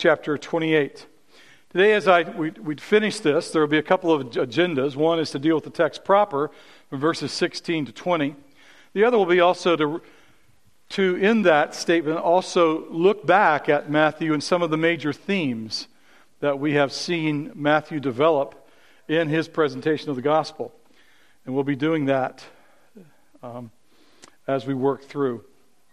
Chapter 28. Today, as we'd finish this, there will be a couple of agendas. One is to deal with the text proper, from verses 16 to 20. The other will be also to in that statement, also look back at Matthew and some of the major themes that we have seen Matthew develop in his presentation of the gospel. And we'll be doing that as we work through.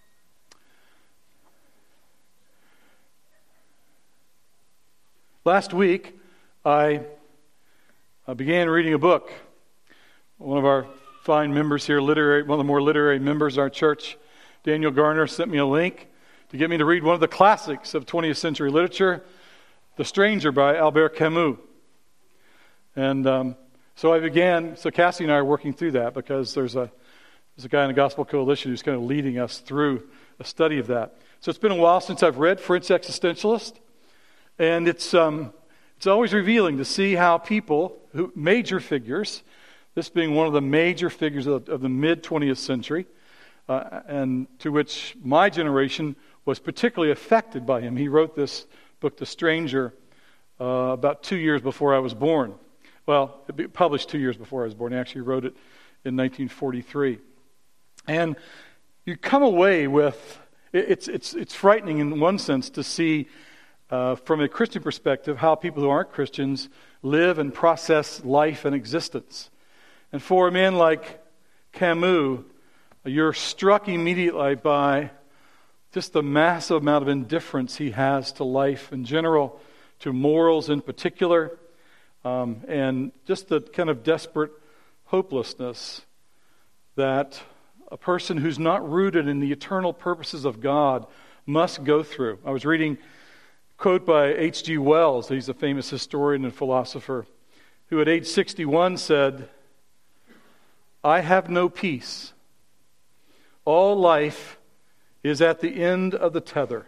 Last week, I began reading a book. One of our fine members here, one of the more literary members of our church, Daniel Garner, sent me a link to get me to read one of the classics of 20th century literature, The Stranger by Albert Camus. And so Cassie and I are working through that because there's a guy in the Gospel Coalition who's kind of leading us through a study of that. So it's been a while since I've read French Existentialist. And it's always revealing to see how people, major figures, this being one of the major figures of the mid-20th century, and to which my generation was particularly affected by him. He wrote this book, The Stranger, about 2 years before I was born. Well, it published 2 years before I was born. He actually wrote it in 1943. And you come away with, it's frightening in one sense to see from a Christian perspective, how people who aren't Christians live and process life and existence. And for a man like Camus, you're struck immediately by just the massive amount of indifference he has to life in general, to morals in particular, and just the kind of desperate hopelessness that a person who's not rooted in the eternal purposes of God must go through. I was reading quote by H.G. Wells. He's a famous historian and philosopher who at age 61 said, "I have no peace. All life is at the end of the tether."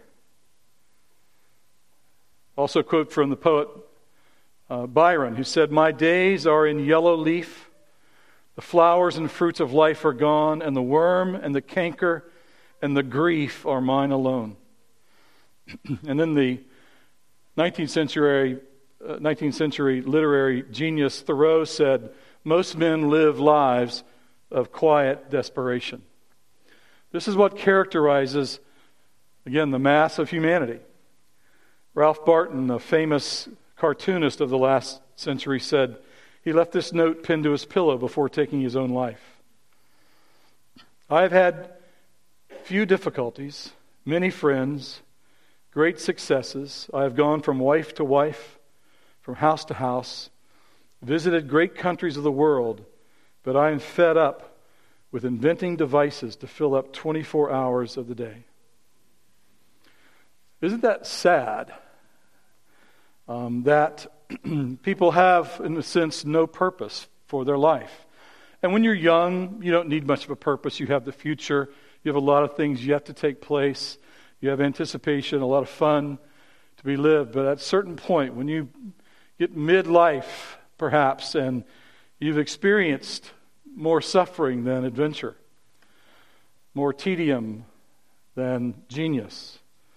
Also a quote from the poet Byron, who said, "My days are in yellow leaf. The flowers and fruits of life are gone, and the worm and the canker and the grief are mine alone." And then the 19th century literary genius Thoreau said, "Most men live lives of quiet desperation." This is what characterizes, again, the mass of humanity. Ralph Barton, a famous cartoonist of the last century, said he left this note pinned to his pillow before taking his own life. "I've had few difficulties, many friends, great successes. I have gone from wife to wife, from house to house, visited great countries of the world, but I am fed up with inventing devices to fill up 24 hours of the day." Isn't that sad? That people have, in a sense, no purpose for their life. And when you're young, you don't need much of a purpose. You have the future. You have a lot of things yet to take place. You have anticipation, a lot of fun to be lived. But at a certain point, when you get midlife, perhaps, and you've experienced more suffering than adventure, more tedium than genius,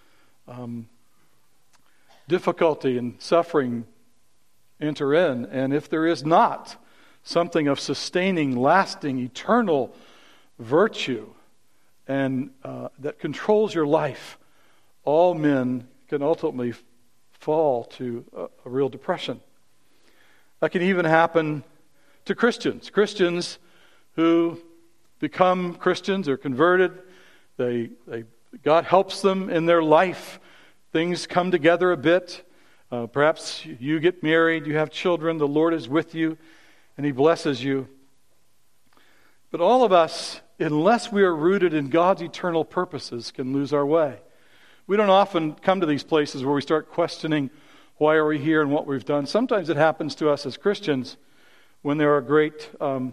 difficulty and suffering enter in. And if there is not something of sustaining, lasting, eternal virtue, and that controls your life, all men can ultimately fall to a real depression. That can even happen to Christians. Christians who become Christians or converted, God helps them in their life. Things come together a bit. Perhaps you get married, you have children, the Lord is with you, and He blesses you. But all of us, unless we are rooted in God's eternal purposes, can lose our way. We don't often come to these places where we start questioning why are we here and what we've done. Sometimes it happens to us as Christians when there are great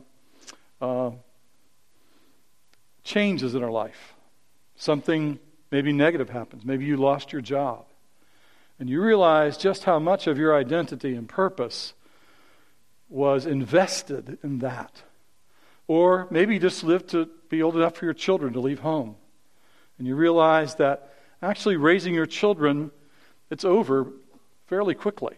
changes in our life. Something maybe negative happens. Maybe you lost your job. And you realize just how much of your identity and purpose was invested in that. Or maybe you just lived to be old enough for your children to leave home. And you realize that actually raising your children it's over fairly quickly.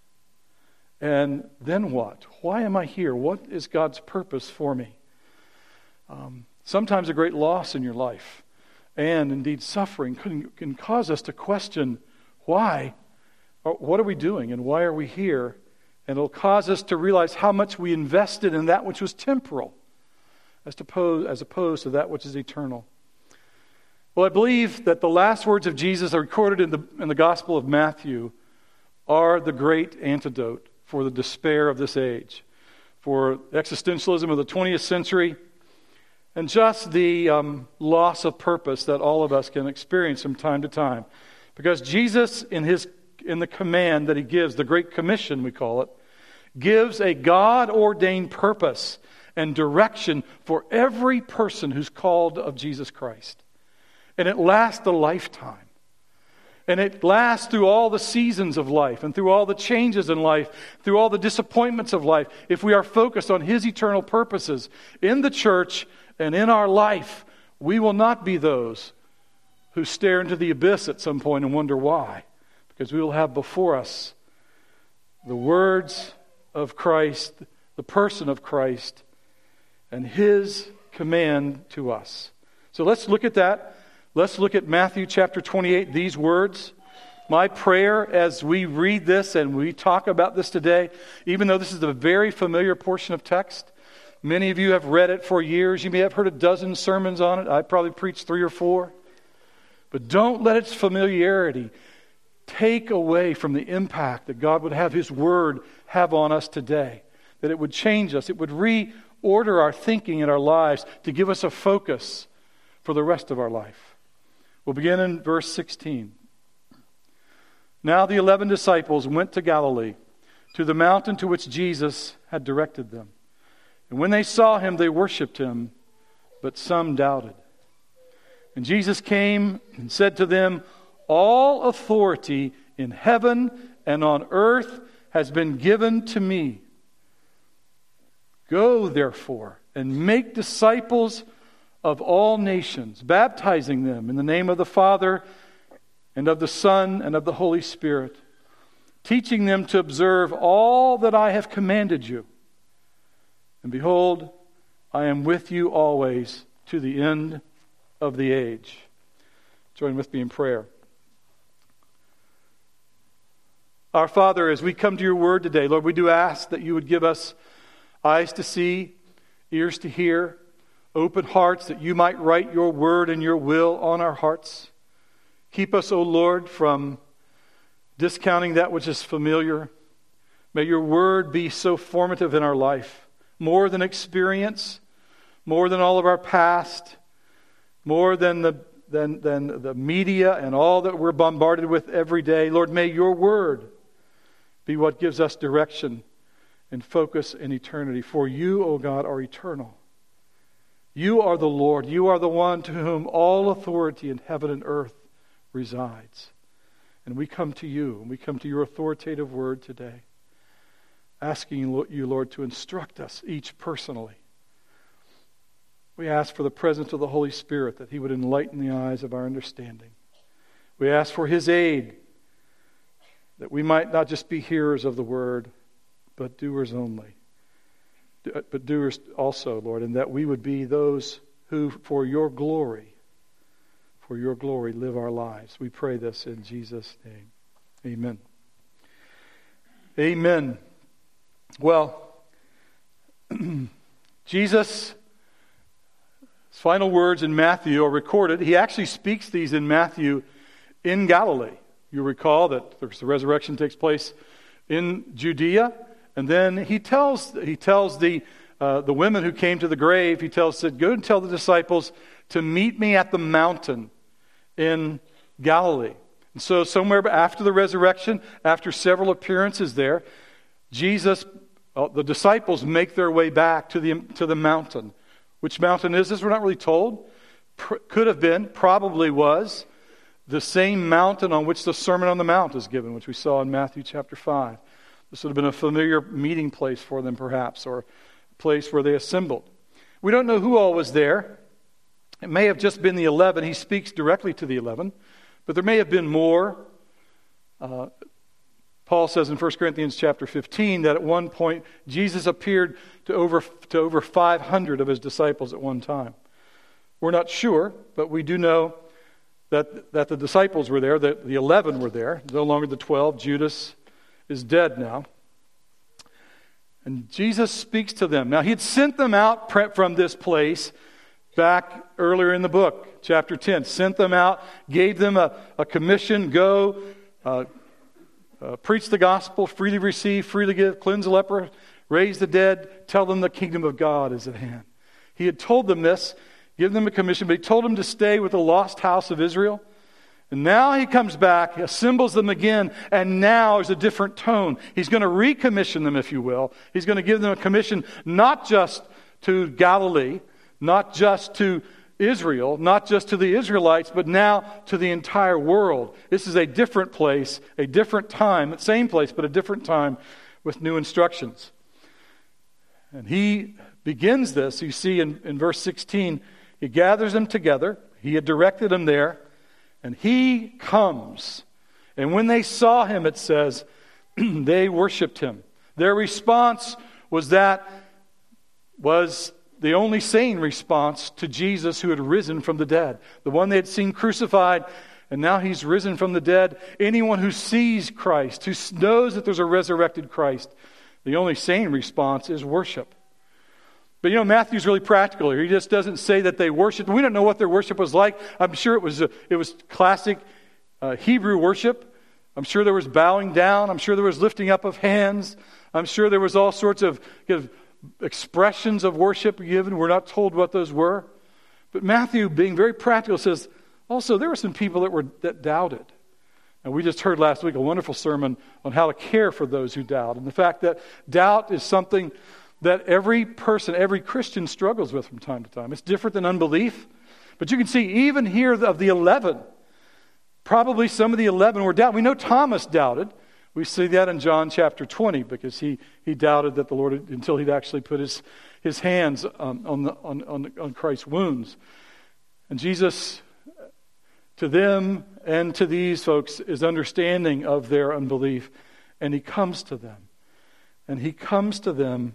And then what? Why am I here? What is God's purpose for me? Sometimes a great loss in your life, and indeed suffering, can cause us to question why, or what are we doing, and why are we here? And it'll cause us to realize how much we invested in that which was temporal, as opposed to that which is eternal. Well, I believe that the last words of Jesus are recorded in the Gospel of Matthew are the great antidote for the despair of this age, for existentialism of the 20th century, and just the loss of purpose that all of us can experience from time to time. Because Jesus, in the command that he gives, the Great Commission we call it, gives a God-ordained purpose and direction for every person who's called of Jesus Christ. And it lasts a lifetime. And it lasts through all the seasons of life and through all the changes in life, through all the disappointments of life. If we are focused on his eternal purposes in the church and in our life, we will not be those who stare into the abyss at some point and wonder why. Because we will have before us the words of Christ, the person of Christ, and his command to us. So let's look at that. Let's look at Matthew chapter 28, these words. My prayer as we read this and we talk about this today, even though this is a very familiar portion of text, many of you have read it for years. You may have heard a dozen sermons on it. I probably preached 3 or 4. But don't let its familiarity take away from the impact that God would have his word have on us today. That it would change us. It would reorder our thinking in our lives to give us a focus for the rest of our life. We'll begin in verse 16. Now the 11 disciples went to Galilee, to the mountain to which Jesus had directed them. And when they saw him, they worshipped him, but some doubted. And Jesus came and said to them, all authority in heaven and on earth has been given to me. Go, therefore, and make disciples of all nations, baptizing them in the name of the Father and of the Son and of the Holy Spirit, teaching them to observe all that I have commanded you. And behold, I am with you always to the end of the age. Join with me in prayer. Our Father, as we come to your word today, Lord, we do ask that you would give us eyes to see, ears to hear, open hearts, that you might write your word and your will on our hearts. Keep us, O Lord, from discounting that which is familiar. May your word be so formative in our life, more than experience, more than all of our past, more than the media and all that we're bombarded with every day. Lord, may your word be what gives us direction and focus in eternity. For you, O God, are eternal. You are the Lord. You are the one to whom all authority in heaven and earth resides. And we come to you, and we come to your authoritative word today, asking you, Lord, to instruct us each personally. We ask for the presence of the Holy Spirit, that he would enlighten the eyes of our understanding. We ask for his aid, that we might not just be hearers of the word, but doers only. But doers also, Lord, and that we would be those who, for your glory, live our lives. We pray this in Jesus' name. Amen. Amen. Well, Jesus' final words in Matthew are recorded. He actually speaks these in Matthew in Galilee. You recall that the resurrection takes place in Judea. And then he tells the women who came to the grave, said, go and tell the disciples to meet me at the mountain in Galilee. And so somewhere after the resurrection, after several appearances there, the disciples make their way back to the mountain. Which mountain is this? We're not really told. Could have been, probably was, the same mountain on which the Sermon on the Mount is given, which we saw in Matthew chapter 5. This would have been a familiar meeting place for them, perhaps, or a place where they assembled. We don't know who all was there. It may have just been the 11. He speaks directly to the 11. But there may have been more. Paul says in 1 Corinthians chapter 15 that at one point Jesus appeared to over 500 of his disciples at one time. We're not sure, but we do know that the disciples were there, that the 11 were there, no longer the 12. Judas is dead now. And Jesus speaks to them. Now, he had sent them out from this place back earlier in the book, chapter 10. Sent them out, gave them a commission, go, preach the gospel, freely receive, freely give, cleanse the leper, raise the dead, tell them the kingdom of God is at hand. He had told them this, given them a commission, but he told them to stay with the lost house of Israel. And now he comes back, assembles them again, and now there's a different tone. He's going to recommission them, if you will. He's going to give them a commission not just to Galilee, not just to Israel, not just to the Israelites, but now to the entire world. This is a different place, a different time, same place, but a different time with new instructions. And he begins this, you see in verse 16, he gathers them together. He had directed them there. And he comes. And when they saw him, it says, they worshiped him. Their response was the only sane response to Jesus who had risen from the dead. The one they had seen crucified, and now he's risen from the dead. Anyone who sees Christ, who knows that there's a resurrected Christ, the only sane response is worship. But Matthew's really practical here. He just doesn't say that they worshiped. We don't know what their worship was like. I'm sure it was classic Hebrew worship. I'm sure there was bowing down. I'm sure there was lifting up of hands. I'm sure there was all sorts of expressions of worship given. We're not told what those were. But Matthew, being very practical, says, also there were some people that doubted. And we just heard last week a wonderful sermon on how to care for those who doubt. And the fact that doubt is something that every person, every Christian struggles with from time to time. It's different than unbelief. But you can see even here of the 11, probably some of the 11 were doubting. We know Thomas doubted. We see that in John chapter 20 because he doubted that the Lord, until he'd actually put his hands on Christ's wounds. And Jesus, to them and to these folks, is understanding of their unbelief. And he comes to them. And he comes to them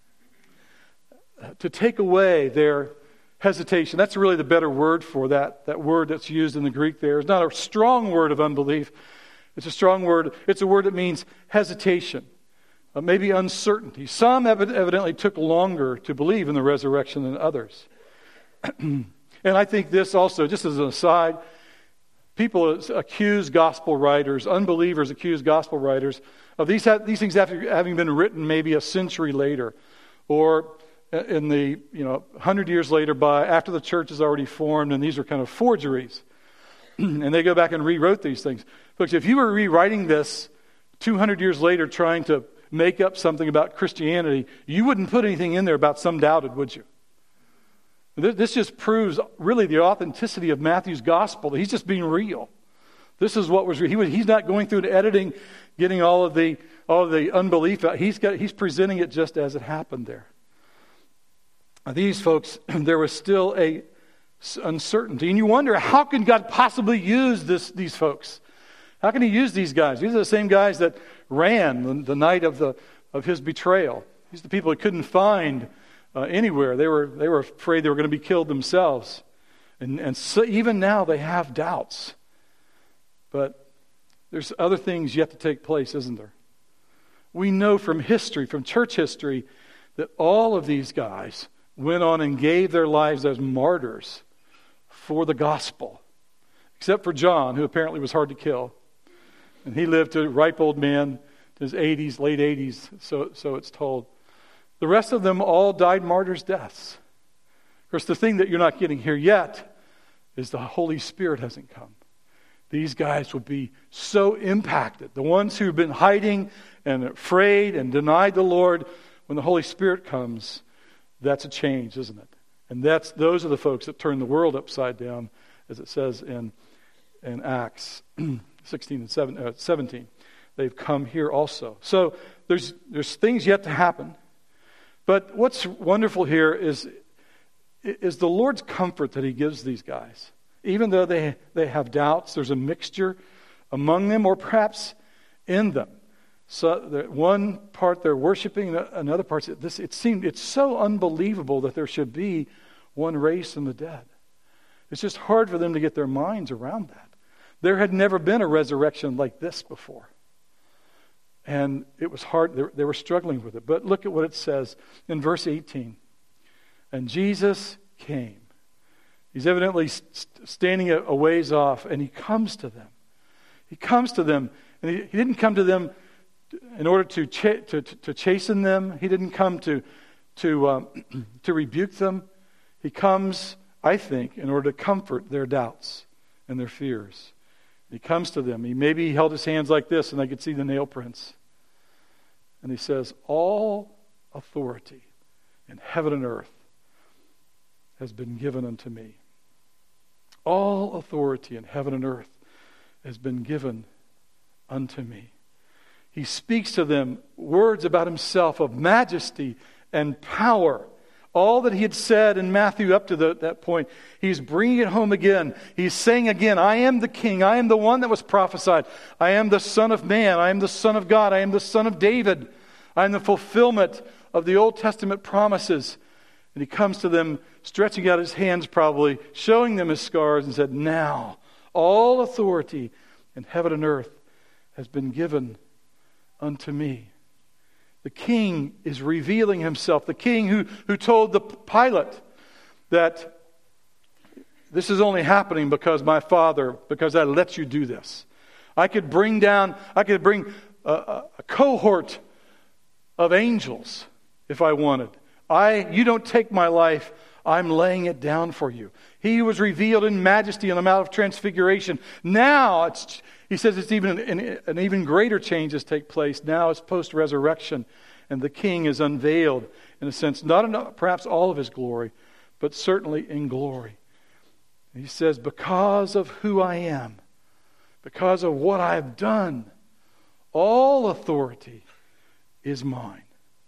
to take away their hesitation. That's really the better word for that. That word that's used in the Greek there is not a strong word of unbelief. It's a strong word. It's a word that means hesitation, maybe uncertainty. Some evidently took longer to believe in the resurrection than others. And I think this also, just as an aside, people accuse gospel writers, unbelievers accuse gospel writers of these things having been written maybe a century later, or in the 100 years later, after the church is already formed, and these are kind of forgeries, and they go back and rewrote these things. Folks, if you were rewriting this 200 years later, trying to make up something about Christianity, you wouldn't put anything in there about some doubted, would you? This just proves really the authenticity of Matthew's gospel. He's just being real. This is what was real. He's not going through and editing, getting all of the unbelief out. He's presenting it just as it happened there. These folks, there was still a uncertainty. And you wonder, how can God possibly use these folks? How can he use these guys? These are the same guys that ran the night of his betrayal. These are the people he couldn't find anywhere. They were afraid they were going to be killed themselves. And so even now they have doubts. But there's other things yet to take place, isn't there? We know from history, from church history, that all of these guys went on and gave their lives as martyrs for the gospel. Except for John, who apparently was hard to kill. And he lived to a ripe old man, in his 80s, late 80s, so it's told. The rest of them all died martyrs' deaths. Of course, the thing that you're not getting here yet is the Holy Spirit hasn't come. These guys will be so impacted. The ones who've been hiding and afraid and denied the Lord, when the Holy Spirit comes, that's a change, isn't it? And those are the folks that turn the world upside down, as it says in Acts 16 and 17. They've come here also. So there's things yet to happen. But what's wonderful here is the Lord's comfort that he gives these guys. Even though they have doubts, there's a mixture among them or perhaps in them. So one part they're worshiping, another part, it's so unbelievable that there should be one raised from the dead. It's just hard for them to get their minds around that. There had never been a resurrection like this before. And it was hard. They were struggling with it. But look at what it says in verse 18. And Jesus came. He's evidently standing a ways off, and he comes to them. He comes to them, and he didn't come to them in order to chasten them. He didn't come to rebuke them. He comes, I think, in order to comfort their doubts and their fears. He comes to them. Maybe he held his hands like this, and I could see the nail prints. And he says, all authority in heaven and earth has been given unto me. All authority in heaven and earth has been given unto me. He speaks to them words about himself of majesty and power. All that he had said in Matthew up to that point, he's bringing it home again. He's saying again, I am the king. I am the one that was prophesied. I am the Son of Man. I am the Son of God. I am the Son of David. I am the fulfillment of the Old Testament promises. And he comes to them, stretching out his hands probably, showing them his scars, and said, now all authority in heaven and earth has been given unto me. The king is revealing himself. The king who told the Pilate that this is only happening because I let you do this. I could bring a cohort of angels if I wanted. You don't take my life, I'm laying it down for you. He was revealed in majesty on the Mount of Transfiguration. Now, he says it's even an even greater change has taken place. Now it's post-resurrection, and the King is unveiled, in a sense, not in perhaps all of his glory, but certainly in glory. And he says, because of who I am, because of what I've done, all authority is mine.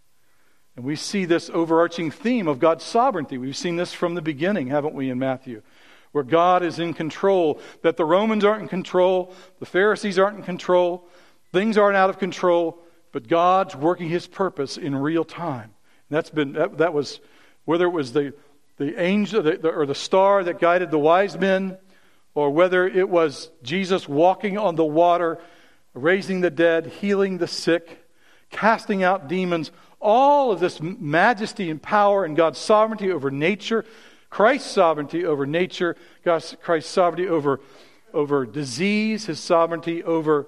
And we see this overarching theme of God's sovereignty. We've seen this from the beginning, haven't we, in Matthew? Where God is in control, that the Romans aren't in control, the Pharisees aren't in control, things aren't out of control, but God's working his purpose in real time. And that was, whether it was the angel or the star that guided the wise men, or whether it was Jesus walking on the water, raising the dead, healing the sick, casting out demons, all of this majesty and power and God's sovereignty over nature, Christ's sovereignty over nature, Christ's sovereignty over disease, his sovereignty over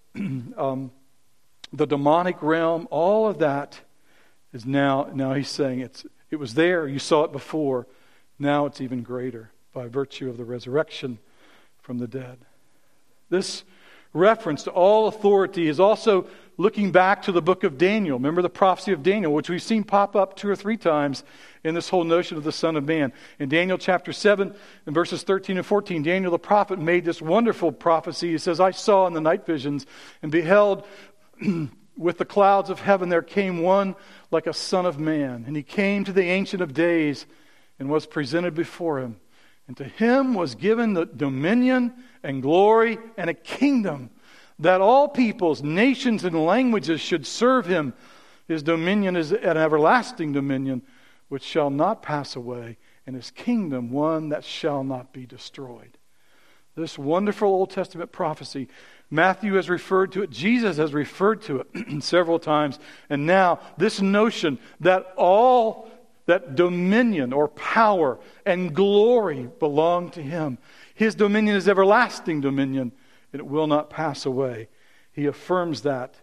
the demonic realm, all of that is now he's saying it was there, you saw it before, now it's even greater by virtue of the resurrection from the dead. This reference to all authority is also looking back to the book of Daniel. Remember the prophecy of Daniel, which we've seen pop up 2 or 3 times in this whole notion of the Son of Man. In Daniel chapter 7, in verses 13 and 14, Daniel the prophet made this wonderful prophecy. He says, I saw in the night visions and beheld with the clouds of heaven there came one like a son of man. And he came to the Ancient of Days and was presented before him. And to him was given the dominion and glory and a kingdom, that all peoples, nations, and languages should serve him. His dominion is an everlasting dominion which shall not pass away, and his kingdom one that shall not be destroyed. This wonderful Old Testament prophecy, Matthew has referred to it, Jesus has referred to it several times, and now this notion that all that dominion or power and glory belong to him. His dominion is everlasting dominion, and it will not pass away. He affirms that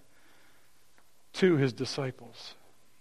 to his disciples.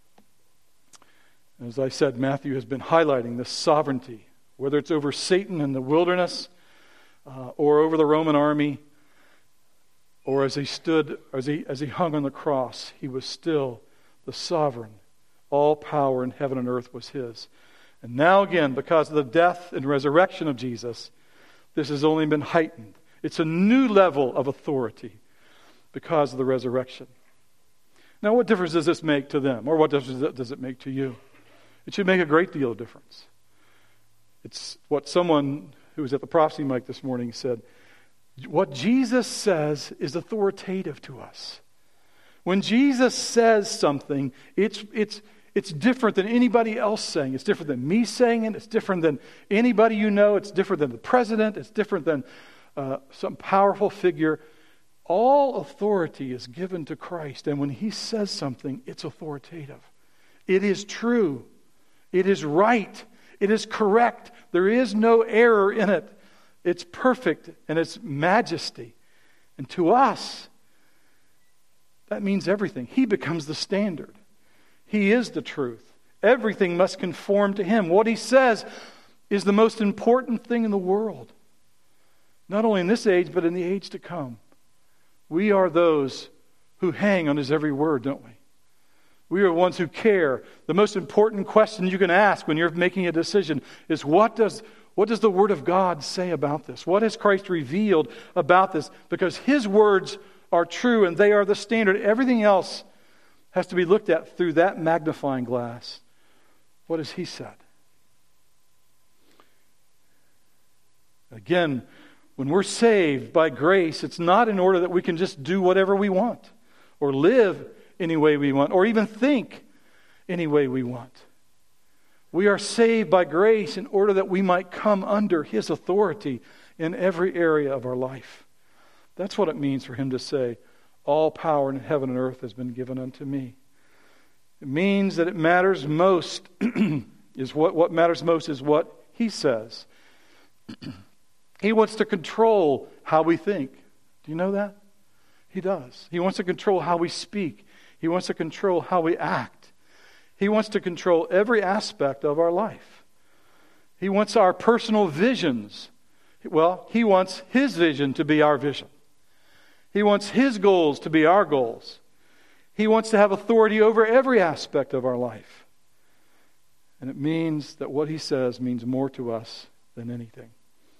As I said, Matthew has been highlighting this sovereignty, whether it's over Satan in the wilderness, or over the Roman army, or as he hung on the cross, he was still the sovereign. All power in heaven and earth was his. And now again, because of the death and resurrection of Jesus, this has only been heightened. It's a new level of authority because of the resurrection. Now, what difference does this make to them? Or what difference does it make to you? It should make a great deal of difference. It's what someone who was at the prophecy mic this morning said. What Jesus says is authoritative to us. When Jesus says something, it's different than anybody else saying. It's different than me saying it. It's different than anybody you know. It's different than the president. It's different than some powerful figure. All authority is given to Christ. And when he says something, it's authoritative. It is true. It is right. It is correct. There is no error in it. It's perfect and it's majesty. And to us, that means everything. He becomes the standard. He is the truth. Everything must conform to him. What he says is the most important thing in the world. Not only in this age, but in the age to come. We are those who hang on his every word, don't we? We are the ones who care. The most important question you can ask when you're making a decision is, what does the Word of God say about this? What has Christ revealed about this? Because his words are true and they are the standard. Everything else has to be looked at through that magnifying glass. What has he said? Again, when we're saved by grace, it's not in order that we can just do whatever we want or live any way we want or even think any way we want. We are saved by grace in order that we might come under his authority in every area of our life. That's what it means for him to say, all power in heaven and earth has been given unto me. It means that it matters most is what matters most is what he says. He wants to control how we think. Do you know that? He does. He wants to control how we speak. He wants to control how we act. He wants to control every aspect of our life. He wants our personal visions. Well, he wants his vision to be our vision. He wants his goals to be our goals. He wants to have authority over every aspect of our life. And it means that what he says means more to us than anything.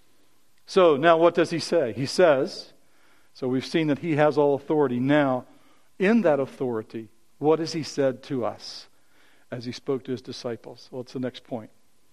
So now what does he say? He says, so we've seen that he has all authority. Now, in that authority, what has he said to us as he spoke to his disciples? Well, it's the next point.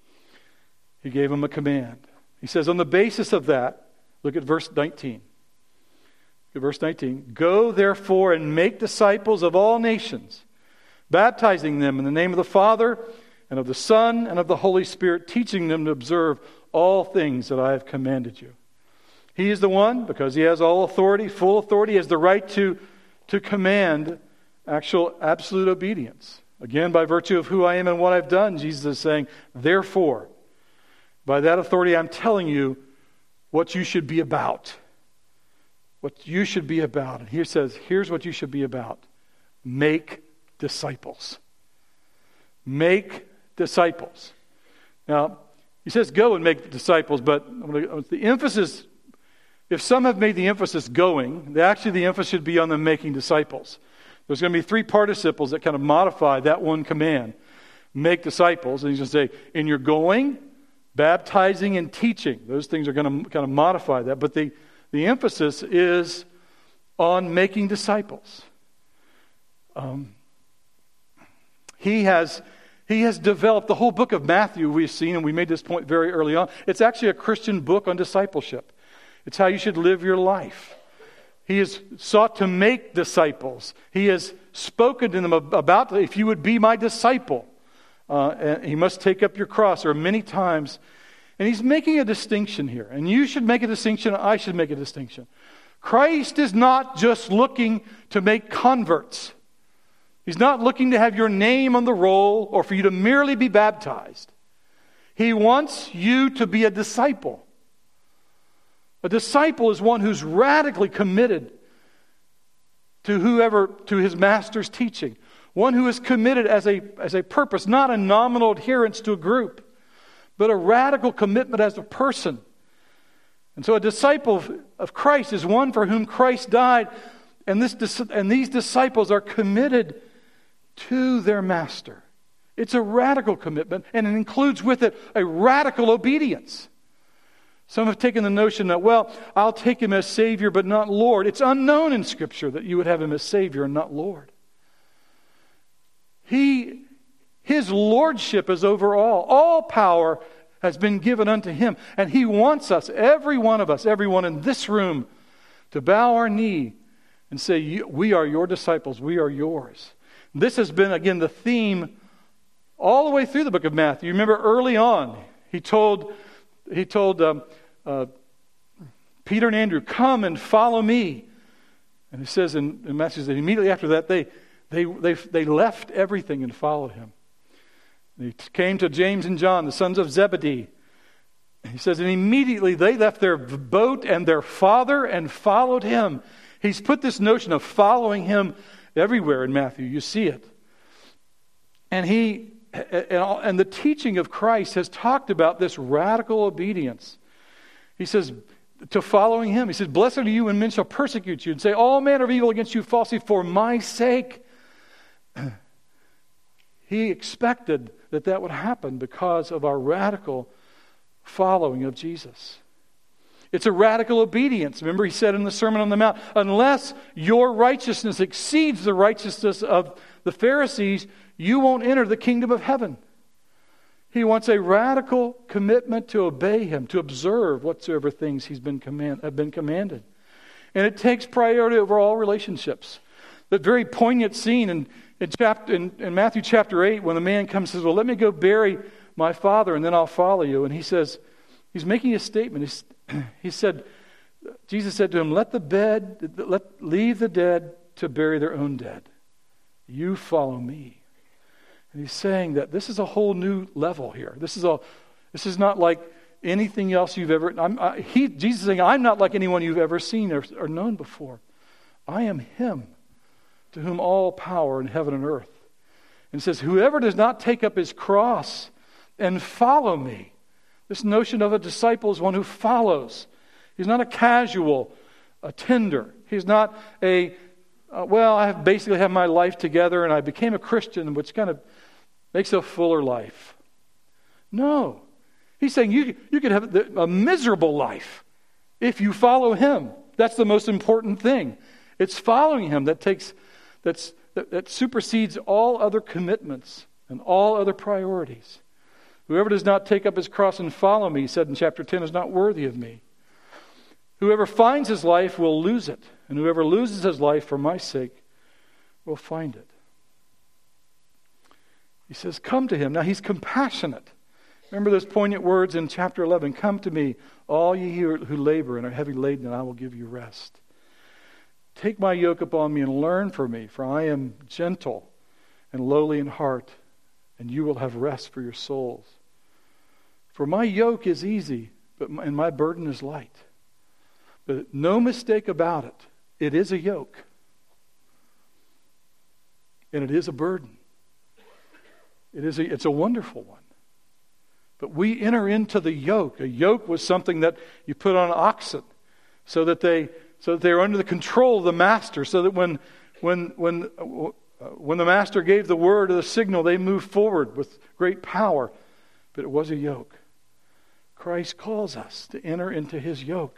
He gave them a command. He says, on the basis of that, look at verse 19. Look at verse 19. Go therefore and make disciples of all nations, baptizing them in the name of the Father and of the Son and of the Holy Spirit, teaching them to observe all things that I have commanded you. He is the one, because he has all authority, full authority, he has the right to command actual absolute obedience. Again, by virtue of who I am and what I've done, Jesus is saying, therefore, by that authority I'm telling you what you should be about. What you should be about. And here says, here's what you should be about. Make disciples. Make disciples. Now, he says go and make disciples, but the emphasis, if some have made the emphasis going, actually the emphasis should be on them making disciples. There's going to be 3 participles that kind of modify that one command. Make disciples. And he's going to say, in your going, baptizing, and teaching. Those things are going to kind of modify that. But the emphasis is on making disciples. He has developed the whole book of Matthew we've seen, and we made this point very early on. It's actually a Christian book on discipleship. It's how you should live your life. He has sought to make disciples. He has spoken to them about, if you would be my disciple, and he must take up your cross. There are many times, and he's making a distinction here. And you should make a distinction, I should make a distinction. Christ is not just looking to make converts. He's not looking to have your name on the roll or for you to merely be baptized. He wants you to be a disciple. A disciple is one who's radically committed to his master's teaching. One who is committed as a purpose, not a nominal adherence to a group, but a radical commitment as a person. And so a disciple of Christ is one for whom Christ died, and these disciples are committed to their master. It's a radical commitment, and it includes with it a radical obedience. Some have taken the notion that, well, I'll take him as Savior but not Lord. It's unknown in Scripture that you would have him as Savior and not Lord. His lordship is over all. All power has been given unto him. And he wants us, every one of us, everyone in this room, to bow our knee and say, we are your disciples, we are yours. This has been, again, the theme all the way through the book of Matthew. You remember early on, he told Peter and Andrew, come and follow me. And it says in Matthew that immediately after that, they left everything and followed him. He came to James and John, the sons of Zebedee. He says, and immediately they left their boat and their father and followed him. He's put this notion of following him everywhere in Matthew. You see it. And the teaching of Christ has talked about this radical obedience. He says, to following him. He says, blessed are you when men shall persecute you and say all manner of evil against you falsely for my sake. He expected that would happen because of our radical following of Jesus. It's a radical obedience. Remember, he said in the Sermon on the Mount, unless your righteousness exceeds the righteousness of the Pharisees, you won't enter the kingdom of heaven. He wants a radical commitment to obey him, to observe whatsoever things have been commanded. And it takes priority over all relationships. That very poignant scene in Matthew chapter 8, when the man comes and says, well, let me go bury my father and then I'll follow you. And he says, he's making a statement. Jesus said to him, leave the dead to bury their own dead. You follow me. And he's saying that this is a whole new level here. This is not like anything else you've ever. Jesus is saying, I'm not like anyone you've ever seen or known before. I am Him, to whom all power in heaven and earth. And it says, whoever does not take up his cross and follow me. This notion of a disciple is one who follows. He's not a casual attender. He's not I basically have my life together and I became a Christian, which kind of makes a fuller life. No. He's saying you can have a miserable life if you follow him. That's the most important thing. It's following him that supersedes all other commitments and all other priorities. Whoever does not take up his cross and follow me, he said in chapter 10, is not worthy of me. Whoever finds his life will lose it, and whoever loses his life for my sake will find it. He says, come to him. Now he's compassionate. Remember those poignant words in chapter 11, come to me, all ye who labor and are heavy laden, and I will give you rest. Take my yoke upon me and learn from me, for I am gentle and lowly in heart, and you will have rest for your souls. For my yoke is easy, and my burden is light. But no mistake about it, it is a yoke. And it is a burden. It's a wonderful one. But we enter into the yoke. A yoke was something that you put on oxen so that they are under the control of the master, so that when the master gave the word or the signal, they moved forward with great power. But it was a yoke. Christ calls us to enter into his yoke.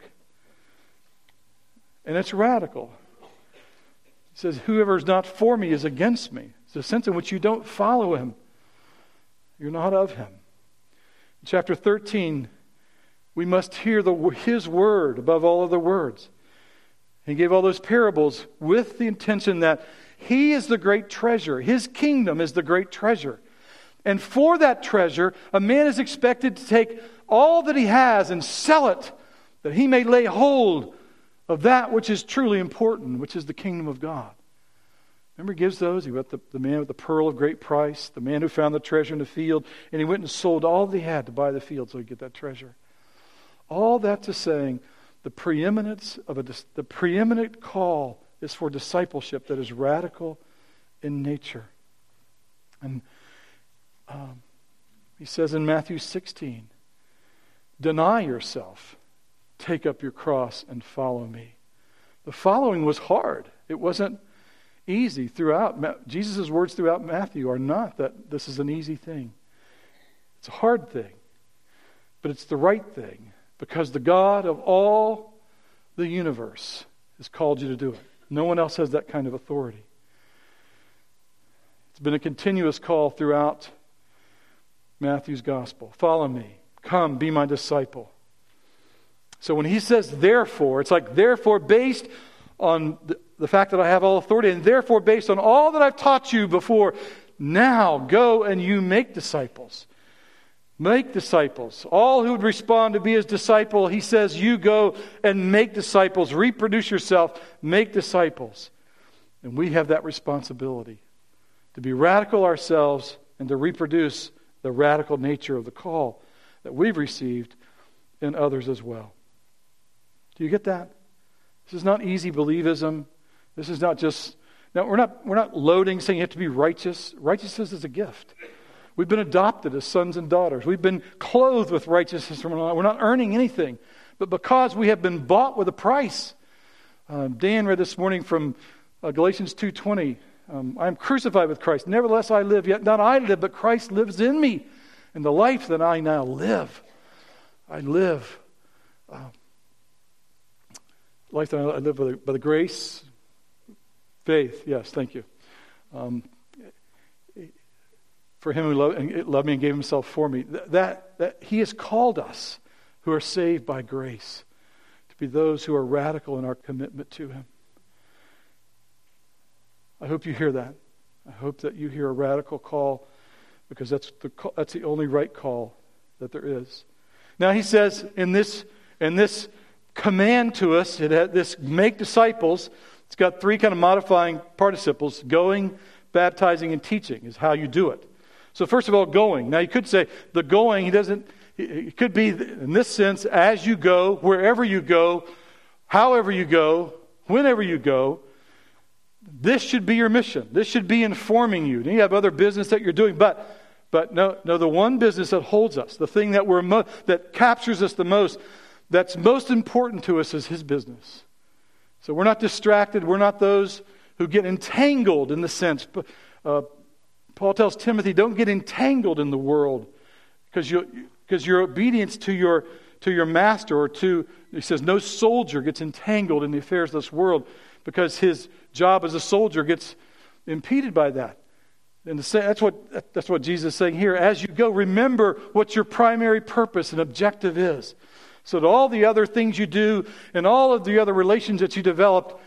And it's radical. He says, whoever is not for me is against me. It's a sense in which you don't follow him. You're not of him. In chapter 13, we must hear his word above all other words. He gave all those parables with the intention that he is the great treasure. His kingdom is the great treasure. And for that treasure, a man is expected to take all that he has and sell it, that he may lay hold of that which is truly important, which is the kingdom of God. Remember, he gives those. He got the man with the pearl of great price, the man who found the treasure in the field, and he went and sold all that he had to buy the field so he could get that treasure. All that to saying, the preeminent call is for discipleship that is radical in nature. And he says in Matthew 16, deny yourself, take up your cross and follow me. The following was hard. It wasn't easy throughout. Jesus' words throughout Matthew are not that this is an easy thing. It's a hard thing. But it's the right thing, because the God of all the universe has called you to do it. No one else has that kind of authority. It's been a continuous call throughout Matthew's gospel. Follow me. Come, be my disciple. So when he says therefore, it's like therefore based on the fact that I have all authority, and therefore based on all that I've taught you before, now go and you make disciples. Make disciples. All who would respond to be his disciple, he says, you go and make disciples. Reproduce yourself. Make disciples. And we have that responsibility to be radical ourselves and to reproduce the radical nature of the call that we've received in others as well. Do you get that? This is not easy believism. This is not just... Now, we're not loading saying you have to be righteous. Righteousness is a gift. We've been adopted as sons and daughters. We've been clothed with righteousness from Allah. We're not earning anything. But because we have been bought with a price. Dan read this morning from Galatians 2:20. I am crucified with Christ. Nevertheless I live, yet not I live, but Christ lives in me. And the life that I now live, I live. Life that I live by the grace, faith. Yes, thank you. For him who loved me and gave himself for me. That he has called us who are saved by grace to be those who are radical in our commitment to him. I hope you hear that. I hope that you hear a radical call, because that's the only right call that there is. Now he says in this command to us, this make disciples, it's got three kind of modifying participles. Going, baptizing, and teaching is how you do it. So first of all, going. Now you could say the going, it could be in this sense, as you go, wherever you go, however you go, whenever you go. This should be your mission. This should be informing you. You have other business that you're doing, but no, the one business that holds us, the thing that that captures us the most, that's most important to us is his business. So we're not distracted. We're not those who get entangled in the sense. Paul tells Timothy, don't get entangled in the world, because your obedience to your master, or he says, no soldier gets entangled in the affairs of this world, because his job as a soldier gets impeded by that. And that's what Jesus is saying here. As you go, remember what your primary purpose and objective is. So that all the other things you do and all of the other relations that you develop,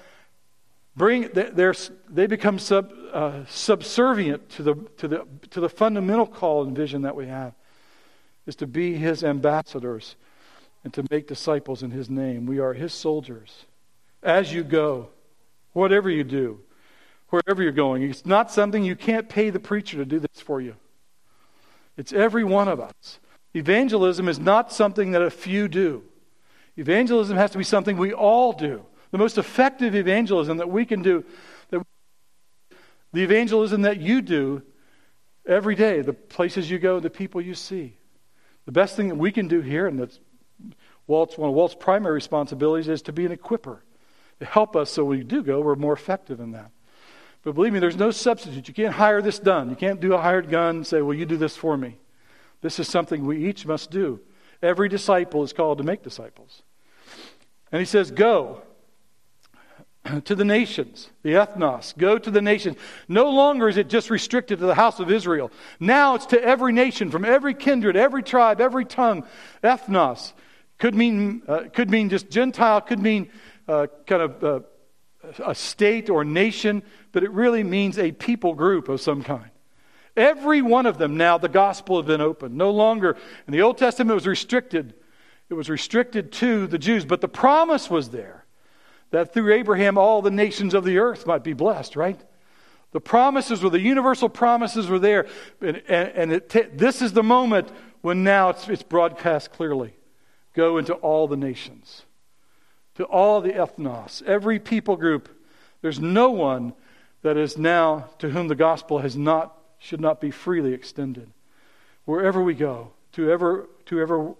they become subservient to the fundamental call and vision that we have, is to be his ambassadors and to make disciples in his name. We are his soldiers. As you go, whatever you do, wherever you're going, it's not something you can't pay the preacher to do this for you. It's every one of us. Evangelism is not something that a few do. Evangelism has to be something we all do. The most effective evangelism that we can do, the evangelism that you do every day, the places you go, the people you see. The best thing that we can do here, and that's one of Walt's primary responsibilities, is to be an equipper, to help us so when we do go, we're more effective in that. But believe me, there's no substitute. You can't hire this done. You can't do a hired gun and say, well, you do this for me. This is something we each must do. Every disciple is called to make disciples. And he says, go to the nations, the ethnos. Go to the nations. No longer is it just restricted to the house of Israel. Now it's to every nation, from every kindred, every tribe, every tongue. Ethnos could mean just Gentile, could mean a state or nation, but it really means a people group of some kind. Every one of them now, the gospel has been opened. No longer, in the Old Testament, it was restricted. It was restricted to the Jews, but the promise was there that through Abraham, all the nations of the earth might be blessed, right? The promises were, the universal promises were there. This is the moment when now it's broadcast clearly. Go into all the nations, to all the ethnos, every people group. There's no one that is now to whom the gospel should not be freely extended. Wherever we go, whoever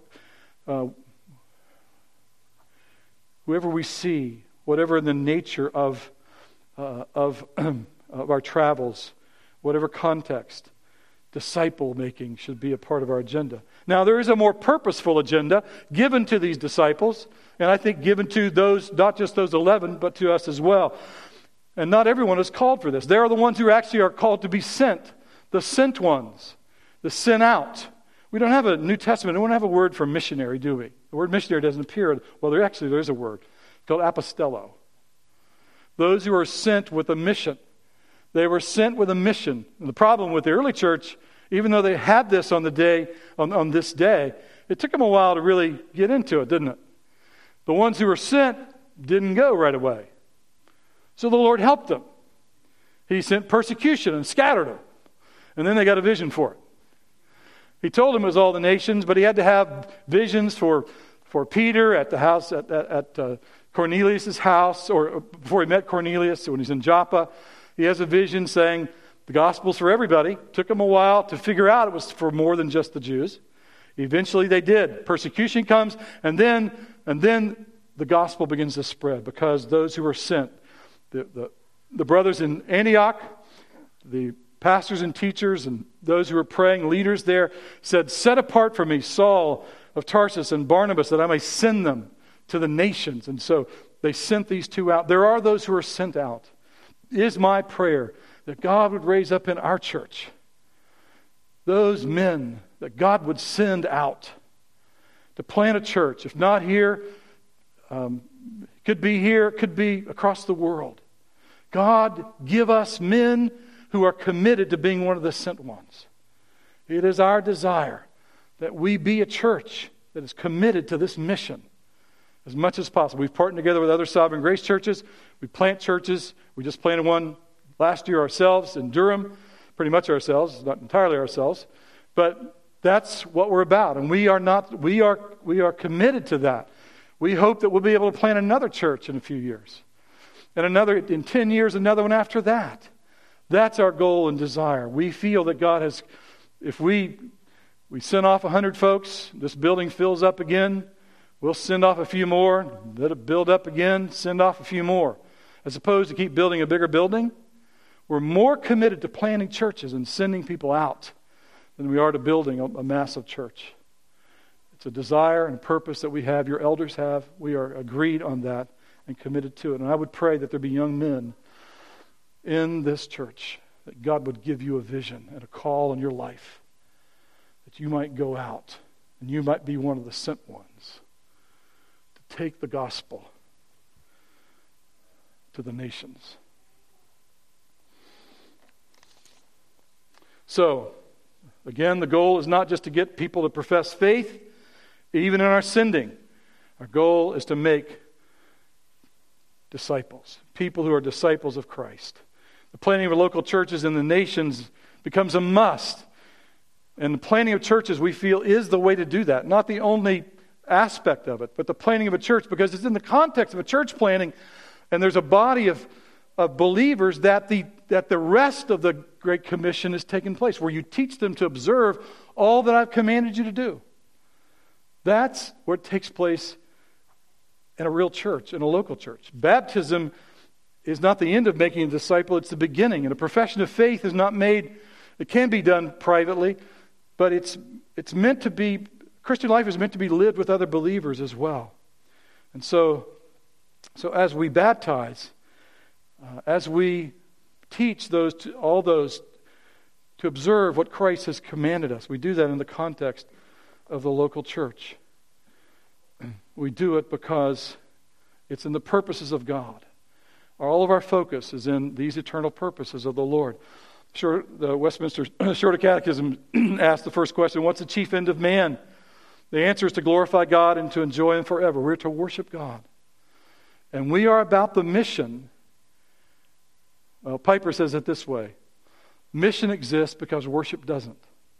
we see, whatever the nature of our travels, whatever context, disciple making should be a part of our agenda. Now, there is a more purposeful agenda given to these disciples, and I think given to those, not just those 11, but to us as well. And not everyone is called for this. They are the ones who actually are called to be sent. The sent ones, the sent out. We don't have a New Testament. We don't have a word for missionary, do we? The word missionary doesn't appear. Well, there is a word. It's called apostello. Those who are sent with a mission. They were sent with a mission. And the problem with the early church, even though they had this on this day, it took them a while to really get into it, didn't it? The ones who were sent didn't go right away. So the Lord helped them. He sent persecution and scattered them. And then they got a vision for it. He told them it was all the nations, but he had to have visions for Peter at the house, at Cornelius' house, or before he met Cornelius, when he's in Joppa. He has a vision saying the gospel's for everybody. Took him a while to figure out it was for more than just the Jews. Eventually they did. Persecution comes, and then the gospel begins to spread because those who were sent, the brothers in Antioch, the pastors and teachers and those who were praying, leaders there, said, "Set apart for me Saul of Tarsus and Barnabas, that I may send them to the nations." And so they sent these two out. There are those who are sent out. It is my prayer that God would raise up in our church those men that God would send out to plant a church. If not here, could be here, could be across the world. God, give us men who are committed to being one of the sent ones. It is our desire that we be a church that is committed to this mission as much as possible. We've partnered together with other Sovereign Grace churches. We plant churches. We just planted one last year ourselves in Durham, pretty much ourselves, not entirely ourselves, but that's what we're about. And we are committed to that. We hope that we'll be able to plant another church in a few years. And another in 10 years, another one after that. That's our goal and desire. We feel that God has, if we send off 100 folks, this building fills up again, we'll send off a few more, let it build up again, send off a few more. As opposed to keep building a bigger building, we're more committed to planting churches and sending people out than we are to building a massive church. It's a desire and purpose that we have, your elders have. We are agreed on that and committed to it. And I would pray that there be young men in this church, that God would give you a vision and a call in your life, that you might go out and you might be one of the sent ones to take the gospel to the nations. So, again, the goal is not just to get people to profess faith, even in our sending. Our goal is to make disciples, people who are disciples of Christ. The planting of local churches in the nations becomes a must. And the planting of churches, we feel, is the way to do that. Not the only aspect of it, but the planting of a church, because it's in the context of a church planting, and there's a body of believers that the rest of the Great Commission is taking place, where you teach them to observe all that I've commanded you to do. That's what takes place in a real church, in a local church. Baptism is not the end of making a disciple, it's the beginning. And a profession of faith is not made, it can be done privately, but it's meant to be, Christian life is meant to be lived with other believers as well. And so as we baptize, as we teach all those to observe what Christ has commanded us, we do that in the context of the local church. We do it because it's in the purposes of God. All of our focus is in these eternal purposes of the Lord. Sure, the Westminster Shorter Catechism asks the first question, what's the chief end of man? The answer is to glorify God and to enjoy Him forever. We're to worship God. And we are about the mission. Well, Piper says it this way. Mission exists because worship doesn't.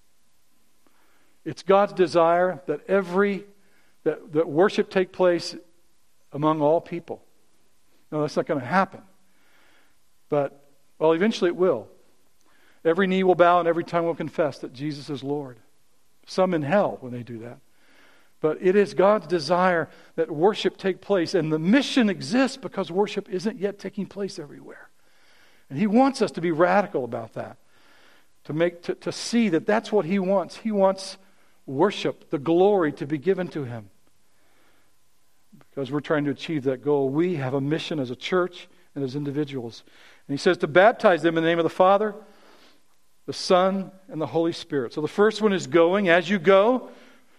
It's God's desire that that worship take place among all people. No, that's not going to happen. But, well, eventually it will. Every knee will bow and every tongue will confess that Jesus is Lord. Some in hell when they do that. But it is God's desire that worship take place. And the mission exists because worship isn't yet taking place everywhere. And He wants us to be radical about that. To see that that's what He wants. He wants worship, the glory to be given to Him. Because we're trying to achieve that goal. We have a mission as a church and as individuals. And He says to baptize them in the name of the Father, the Son, and the Holy Spirit. So the first one is going. As you go,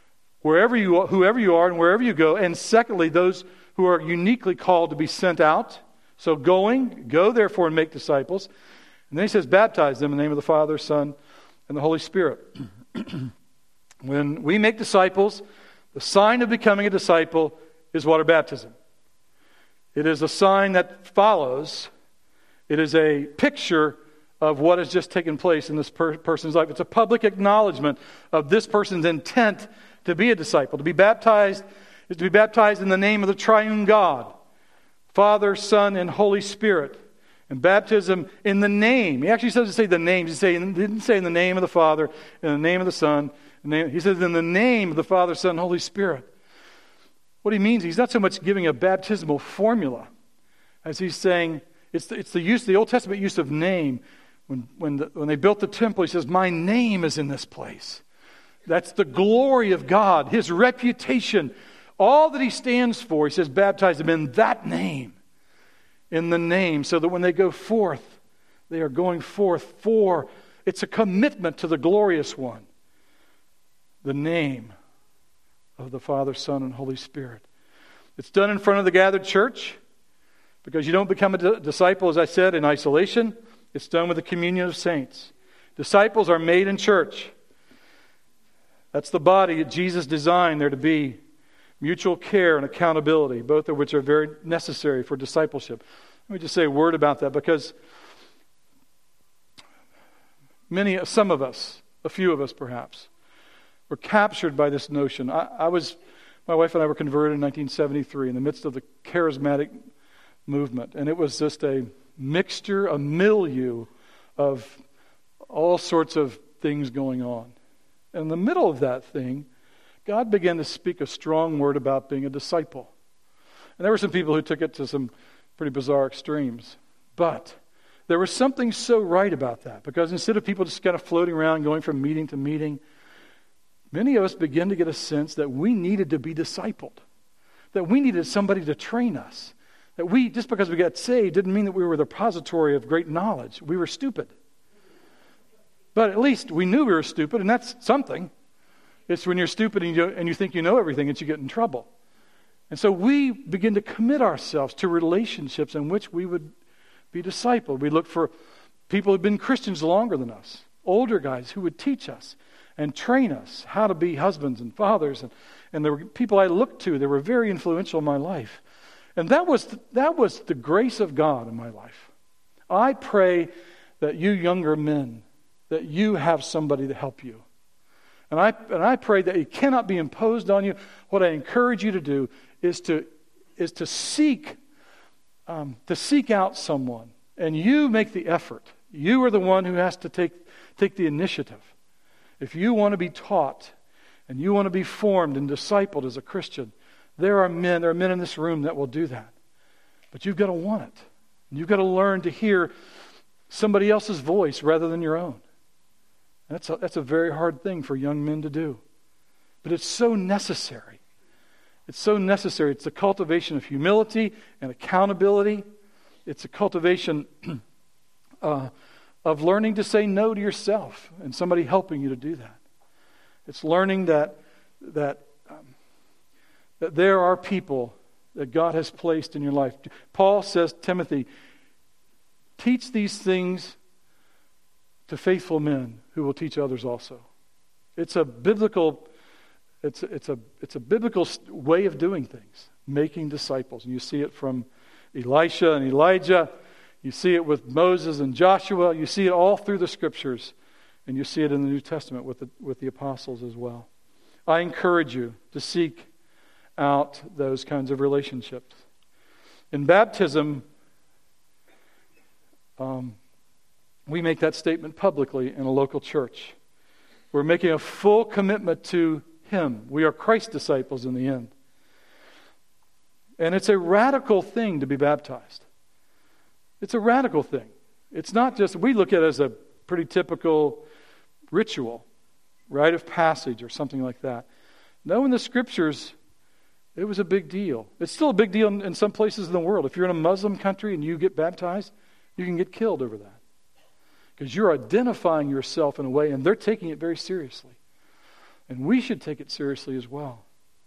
whoever you are and wherever you go. And secondly, those who are uniquely called to be sent out. So go therefore and make disciples. And then he says, baptize them in the name of the Father, Son, and the Holy Spirit. When we make disciples, the sign of becoming a disciple is water baptism. It is a sign that follows. It is a picture of what has just taken place in this person's life. It's a public acknowledgement of this person's intent to be a disciple. To be baptized is to be baptized in the name of the triune God, Father, Son, and Holy Spirit. And baptism in the name. He actually doesn't say the name. He didn't say in the name of the Father, in the name of the Son. He says in the name of the Father, Son, and Holy Spirit. What he means, he's not so much giving a baptismal formula as he's saying, it's the Old Testament use of name. When they built the temple, he says, my name is in this place. That's the glory of God, his reputation, all that he stands for. He says, baptize them in that name, in the name, so that when they go forth, they are going forth for, it's a commitment to the glorious one, the name of the Father, Son, and Holy Spirit. It's done in front of the gathered church, because you don't become a disciple, as I said, in isolation. It's done with the communion of saints. Disciples are made in church. That's the body that Jesus designed there to be. Mutual care and accountability, both of which are very necessary for discipleship. Let me just say a word about that, because some of us, a few of us perhaps, were captured by this notion. My wife and I were converted in 1973 in the midst of the charismatic movement, and it was just a mixture, a milieu of all sorts of things going on. And in the middle of that thing, God began to speak a strong word about being a disciple. And there were some people who took it to some pretty bizarre extremes. But there was something so right about that, because instead of people just kind of floating around, going from meeting to meeting, many of us began to get a sense that we needed to be discipled, that we needed somebody to train us, that we, just because we got saved, didn't mean that we were the repository of great knowledge. We were stupid. But at least we knew we were stupid, and that's something. It's when you're stupid and you think you know everything that you get in trouble. And so we begin to commit ourselves to relationships in which we would be discipled. We look for people who've been Christians longer than us, older guys who would teach us and train us how to be husbands and fathers. And there were people I looked to that were very influential in my life. And that was the grace of God in my life. I pray that you younger men, that you have somebody to help you. And I pray that it cannot be imposed on you. What I encourage you to do is to seek out someone, and you make the effort. You are the one who has to take the initiative. If you want to be taught and you want to be formed and discipled as a Christian, there are men in this room that will do that. But you've got to want it. And you've got to learn to hear somebody else's voice rather than your own. That's a very hard thing for young men to do. But it's so necessary. It's so necessary. It's the cultivation of humility and accountability. It's a cultivation of learning to say no to yourself and somebody helping you to do that. It's learning that there are people that God has placed in your life. Paul says, Timothy, teach these things to faithful men who will teach others also. It's a biblical way of doing things, making disciples. And you see it from Elisha and Elijah. You see it with Moses and Joshua. You see it all through the Scriptures. And you see it in the New Testament with the apostles as well. I encourage you to seek out those kinds of relationships. In baptism, we make that statement publicly in a local church. We're making a full commitment to Him. We are Christ's disciples in the end. And it's a radical thing to be baptized. It's a radical thing. It's not just, we look at it as a pretty typical ritual, rite of passage or something like that. No, in the Scriptures, it was a big deal. It's still a big deal in some places in the world. If you're in a Muslim country and you get baptized, you can get killed over that. Because you're identifying yourself in a way, and they're taking it very seriously. And we should take it seriously as well.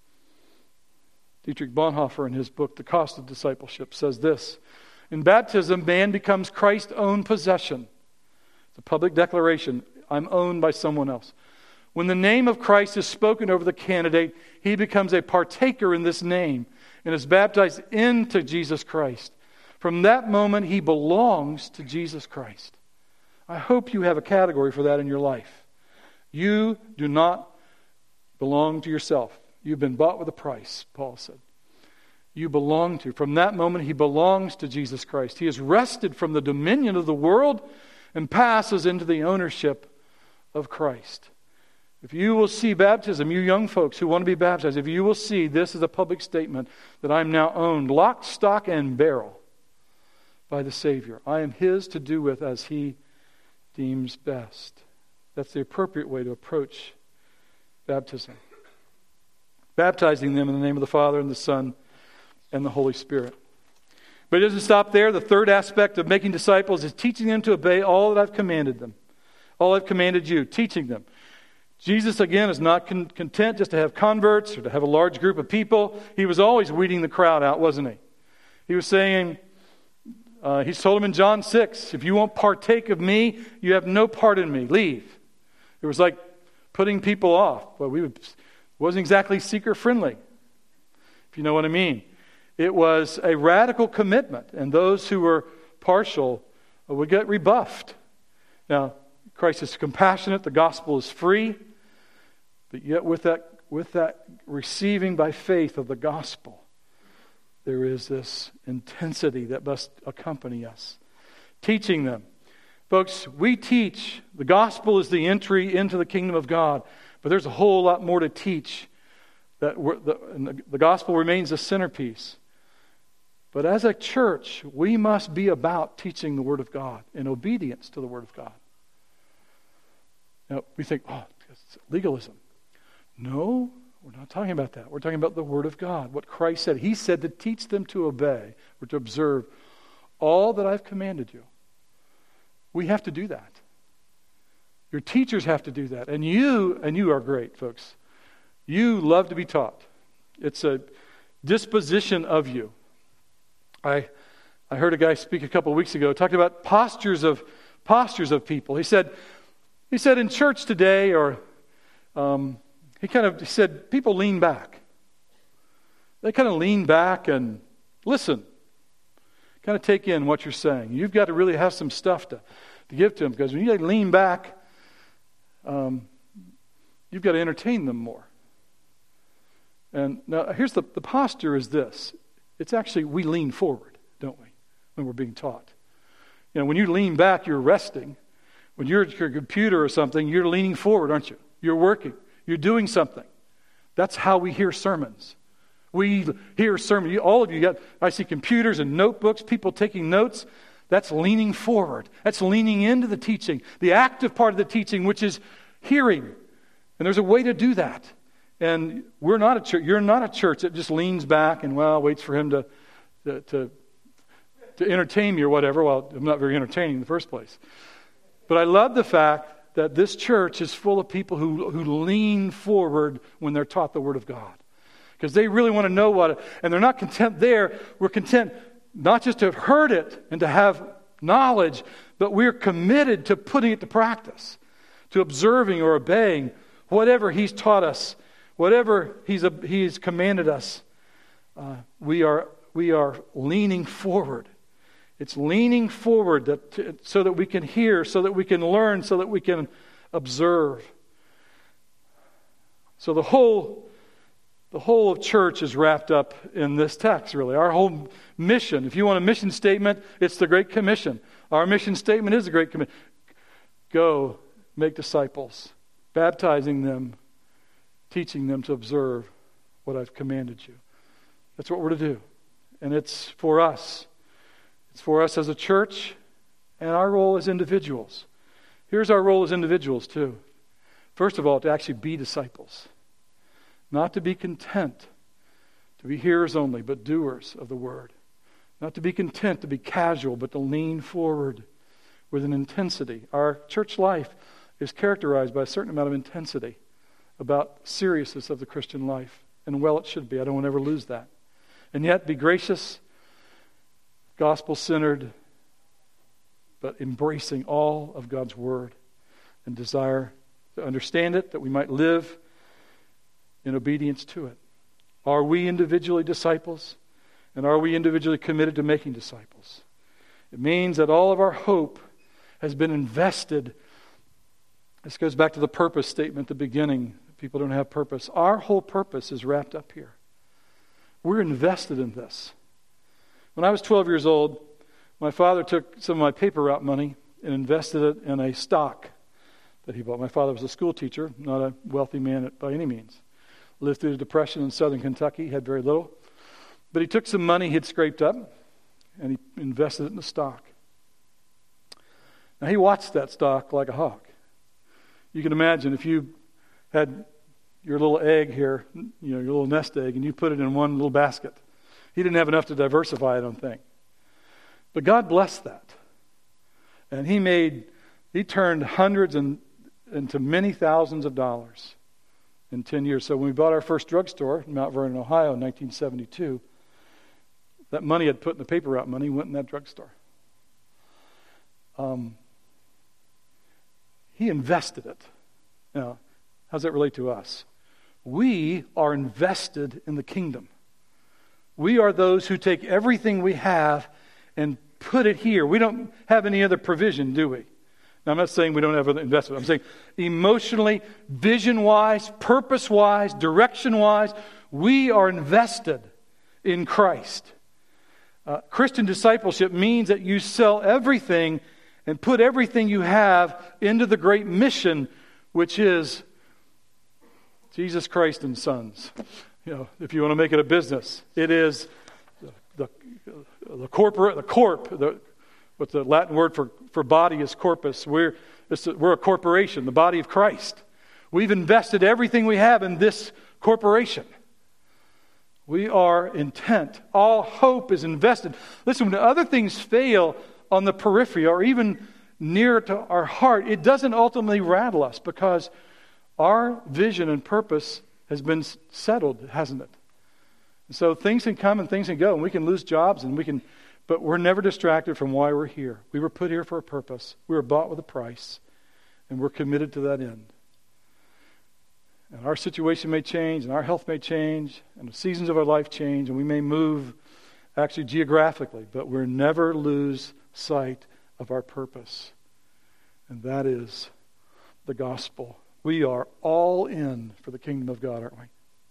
Dietrich Bonhoeffer, in his book, The Cost of Discipleship, says this: in baptism, man becomes Christ's own possession. It's a public declaration. I'm owned by someone else. When the name of Christ is spoken over the candidate, he becomes a partaker in this name and is baptized into Jesus Christ. From that moment, he belongs to Jesus Christ. I hope you have a category for that in your life. You do not belong to yourself. You've been bought with a price, Paul said. You belong to. From that moment, he belongs to Jesus Christ. He is wrested from the dominion of the world and passes into the ownership of Christ. If you will see baptism, you young folks who want to be baptized, if you will see this is a public statement that I'm now owned, lock, stock, and barrel by the Savior. I am his to do with as he deems best. That's the appropriate way to approach baptism. Baptizing them in the name of the Father and the Son and the Holy Spirit. But it doesn't stop there. The third aspect of making disciples is teaching them to obey all that I've commanded them. All I've commanded you, teaching them. Jesus, again, is not content just to have converts or to have a large group of people. He was always weeding the crowd out, wasn't he? He was saying, he's told them in John 6, if you won't partake of me, you have no part in me. Leave. It was like putting people off. Well, wasn't exactly seeker-friendly, if you know what I mean. It was a radical commitment, and those who were partial would get rebuffed. Now, Christ is compassionate, the gospel is free, but yet with that receiving by faith of the gospel, there is this intensity that must accompany us. Teaching them. Folks, we teach. The gospel is the entry into the kingdom of God, but there's a whole lot more to teach. The gospel remains the centerpiece. But as a church, we must be about teaching the Word of God in obedience to the Word of God. Now, we think, it's legalism. No, we're not talking about that. We're talking about the Word of God, what Christ said. He said to teach them to obey or to observe all that I've commanded you. We have to do that. Your teachers have to do that. And you are great, folks. You love to be taught. It's a disposition of you. I heard a guy speak a couple of weeks ago talking about postures of people. He said in church today, or he said people lean back. They kind of lean back and listen. Kind of take in what you're saying. You've got to really have some stuff to give to them, because when you lean back, you've got to entertain them more. And now here's the posture is this. It's actually, we lean forward, don't we, when we're being taught. You know, when you lean back, you're resting. When you're at your computer or something, you're leaning forward, aren't you? You're working. You're doing something. That's how we hear sermons. We hear sermons. All of you I see computers and notebooks, people taking notes. That's leaning forward. That's leaning into the teaching, the active part of the teaching, which is hearing. And there's a way to do that. And we're not a church. You're not a church that just leans back and waits for him to entertain me or whatever. Well, I'm not very entertaining in the first place. But I love the fact that this church is full of people who lean forward when they're taught the Word of God, because they really want to know and they're not content there. We're content not just to have heard it and to have knowledge, but we're committed to putting it to practice, to observing or obeying whatever He's taught us. Whatever He's commanded us, we are leaning forward. It's leaning forward so that we can hear, so that we can learn, so that we can observe. So the whole of church is wrapped up in this text, really. Our whole mission. If you want a mission statement, it's the Great Commission. Our mission statement is the Great Commission. Go, make disciples, baptizing them, teaching them to observe what I've commanded you. That's what we're to do. And it's for us. It's for us as a church and our role as individuals. Here's our role as individuals too. First of all, to actually be disciples. Not to be content to be hearers only, but doers of the word. Not to be content to be casual, but to lean forward with an intensity. Our church life is characterized by a certain amount of intensity. about seriousness of the Christian life. And well, it should be. I don't want to ever lose that. And yet, be gracious, gospel-centered, but embracing all of God's Word and desire to understand it, that we might live in obedience to it. Are we individually disciples? And are we individually committed to making disciples? It means that all of our hope has been invested. This goes back to the purpose statement at the beginning. People don't have purpose. Our whole purpose is wrapped up here. We're invested in this. When I was 12 years old, my father took some of my paper route money and invested it in a stock that he bought. My father was a school teacher, not a wealthy man by any means. Lived through the Depression in southern Kentucky, had very little. But he took some money he'd scraped up and he invested it in the stock. Now he watched that stock like a hawk. You can imagine if you had your little egg here, your little nest egg, and you put it in one little basket. He didn't have enough to diversify, I don't think. But God blessed that. And he turned hundreds into many thousands of dollars in 10 years. So when we bought our first drugstore in Mount Vernon, Ohio in 1972, that money I'd put in the paper route money went in that drugstore. He invested it. Now, how does that relate to us? We are invested in the kingdom. We are those who take everything we have and put it here. We don't have any other provision, do we? Now, I'm not saying we don't have other investment. I'm saying emotionally, vision-wise, purpose-wise, direction-wise, we are invested in Christ. Christian discipleship means that you sell everything and put everything you have into the great mission, which is Jesus Christ and Sons. If you want to make it a business, it is the corp. What's the Latin word for body is corpus. We're a corporation, the body of Christ. We've invested everything we have in this corporation. We are intent. All hope is invested. Listen, when other things fail on the periphery or even near to our heart, it doesn't ultimately rattle us because our vision and purpose has been settled, hasn't it? So things can come and things can go, and we can lose jobs, but we're never distracted from why we're here. We were put here for a purpose. We were bought with a price, and we're committed to that end. And our situation may change, and our health may change, and the seasons of our life change, and we may move actually geographically, but we'll never lose sight of our purpose. And that is the gospel. We are all in for the kingdom of God, aren't we?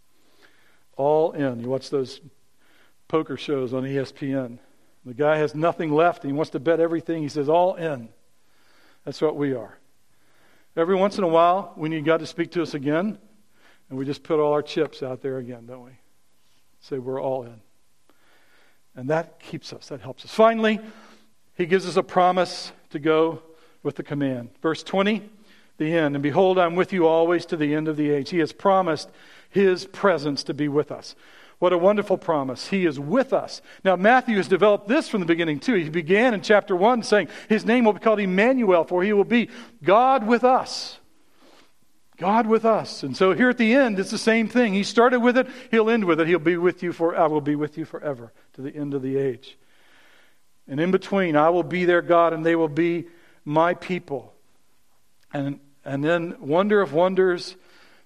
All in. You watch those poker shows on ESPN. The guy has nothing left. He wants to bet everything. He says, all in. That's what we are. Every once in a while, we need God to speak to us again, and we just put all our chips out there again, don't we? Say we're all in. And that keeps us. That helps us. Finally, he gives us a promise to go with the command. Verse 20, the end. And behold, I'm with you always to the end of the age. He has promised his presence to be with us. What a wonderful promise. He is with us. Now, Matthew has developed this from the beginning, too. He began in chapter 1 saying, his name will be called Emmanuel, for he will be God with us. God with us. And so here at the end, it's the same thing. He started with it. He'll end with it. I will be with you forever to the end of the age. And in between, I will be their God and they will be my people. And then, wonder of wonders,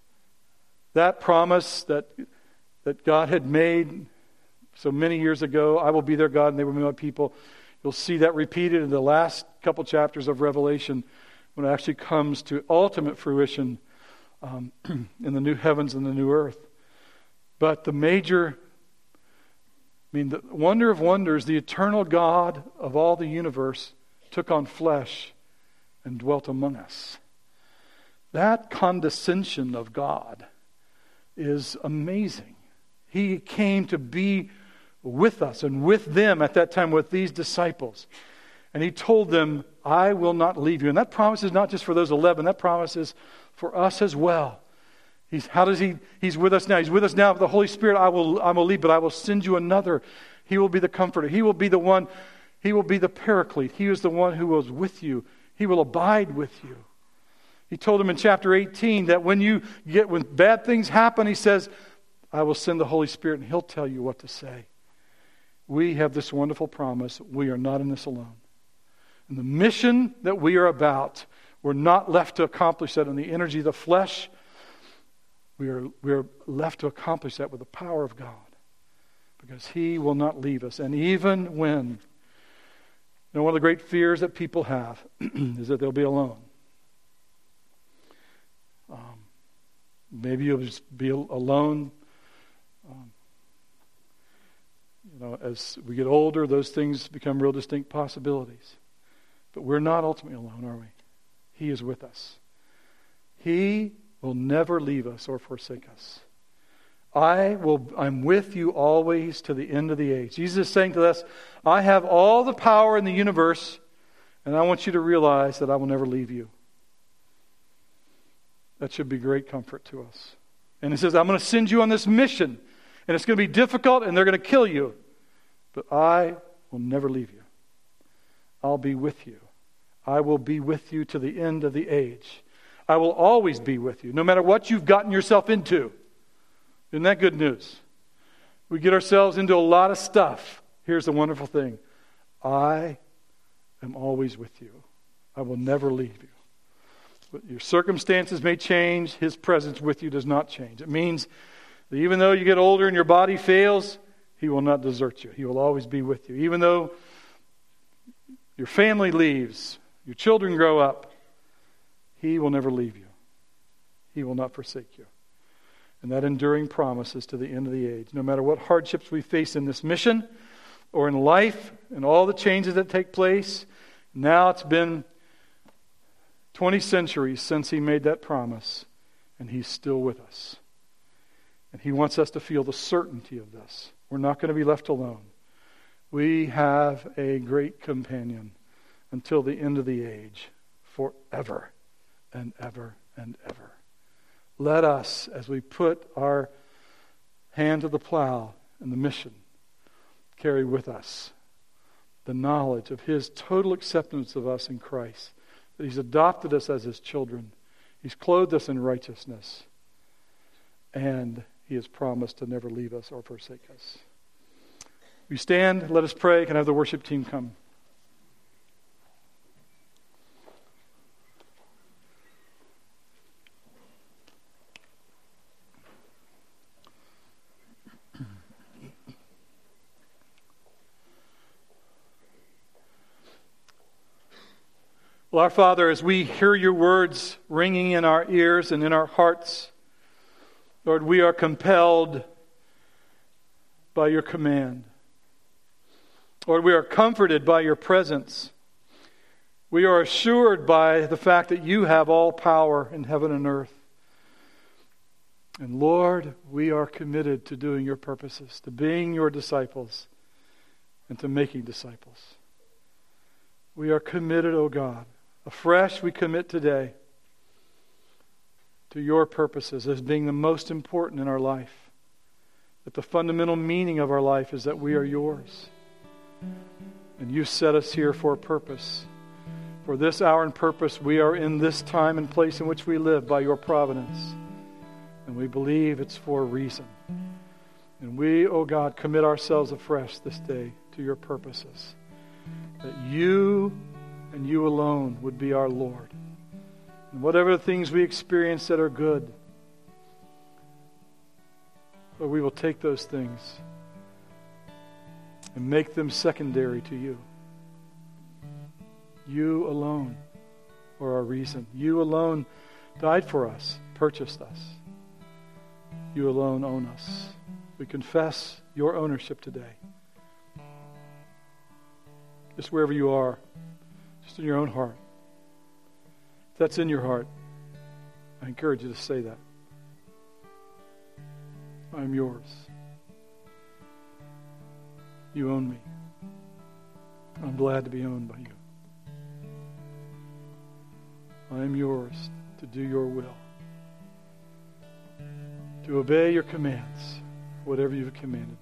that promise that God had made so many years ago, I will be their God and they will be my people. You'll see that repeated in the last couple chapters of Revelation when it actually comes to ultimate fruition in the new heavens and the new earth. But the wonder of wonders, the eternal God of all the universe took on flesh and dwelt among us. That condescension of God is amazing. He came to be with us and with them at that time, with these disciples. And he told them, I will not leave you. And that promise is not just for those 11. That promise is for us as well. He's with us now. He's with us now with the Holy Spirit. I will leave, but I will send you another. He will be the comforter. He will be the one. He will be the paraclete. He is the one who was with you. He will abide with you. He told him in chapter 18 that when bad things happen, he says, I will send the Holy Spirit and He'll tell you what to say. We have this wonderful promise. We are not in this alone. And the mission that we are about, we're not left to accomplish that in the energy of the flesh. We are left to accomplish that with the power of God. Because He will not leave us. And even when, one of the great fears that people have is that they'll be alone. Maybe you'll just be alone. As we get older, those things become real distinct possibilities. But we're not ultimately alone, are we? He is with us. He will never leave us or forsake us. I'm with you always to the end of the age. Jesus is saying to us, I have all the power in the universe, and I want you to realize that I will never leave you. That should be great comfort to us. And He says, I'm going to send you on this mission, and it's going to be difficult, and they're going to kill you. But I will never leave you. I'll be with you. I will be with you to the end of the age. I will always be with you, no matter what you've gotten yourself into. Isn't that good news? We get ourselves into a lot of stuff. Here's the wonderful thing. I am always with you. I will never leave you. But your circumstances may change. His presence with you does not change. It means that even though you get older and your body fails, He will not desert you. He will always be with you. Even though your family leaves, your children grow up, He will never leave you. He will not forsake you. And that enduring promise is to the end of the age. No matter what hardships we face in this mission or in life and all the changes that take place, now it's been 20 centuries since He made that promise, and He's still with us. And He wants us to feel the certainty of this. We're not going to be left alone. We have a great companion until the end of the age, forever and ever and ever. Let us, as we put our hand to the plow in the mission, carry with us the knowledge of His total acceptance of us in Christ, that He's adopted us as His children, He's clothed us in righteousness, and He has promised to never leave us or forsake us. We stand, let us pray. Can I have the worship team come? Well, our Father, as we hear your words ringing in our ears and in our hearts, Lord, we are compelled by your command. Lord, we are comforted by your presence. We are assured by the fact that you have all power in heaven and earth. And Lord, we are committed to doing your purposes, to being your disciples, and to making disciples. We are committed, O God. Afresh we commit today to your purposes as being the most important in our life. That the fundamental meaning of our life is that we are yours. And you set us here for a purpose. For this hour and purpose, we are in this time and place in which we live by your providence. And we believe it's for a reason. And we, O God, commit ourselves afresh this day to your purposes. That you and you alone would be our Lord. And whatever things we experience that are good, Lord, we will take those things and make them secondary to you. You alone are our reason. You alone died for us, purchased us. You alone own us. We confess your ownership today. Just wherever you are, just in your own heart. If that's in your heart, I encourage you to say that. I'm yours. You own me. I'm glad to be owned by you. I am yours to do your will, to obey your commands, whatever you've commanded.